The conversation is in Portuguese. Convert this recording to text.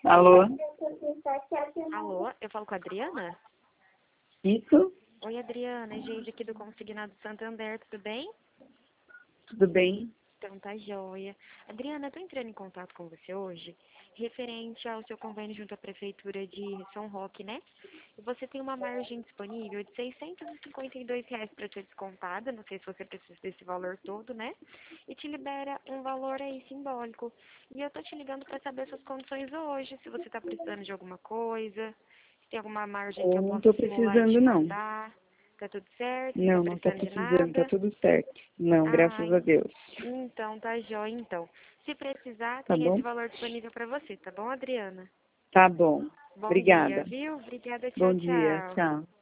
Alô? Alô, eu falo com a Adriana? Isso? Oi, Adriana, é Geide aqui do Consignado Santander, tudo bem? Tudo bem? Então tá joia. Adriana, eu tô entrando em contato com você hoje, referente ao seu convênio junto à Prefeitura de São Roque, né? E você tem uma margem disponível de R$ 652 para ser descontada, não sei se você precisa desse valor todo, né? E te libera um valor aí simbólico. E eu tô te ligando para saber suas condições hoje, se você tá precisando de alguma coisa, se tem alguma margem que eu Eu não possa tô simular e te precisando, não. mandar. Tá tudo certo? Não tá Não, não tá precisando de precisando, tá nada? tudo certo. Não, graças a Ai, Deus. então tá jóia, então. Se precisar, Tá tem esse bom? valor disponível para você, tá bom, Adriana? Tá bom. Bom dia, Obrigada. viu? Obrigada, tchau, Bom dia. tchau. Tchau.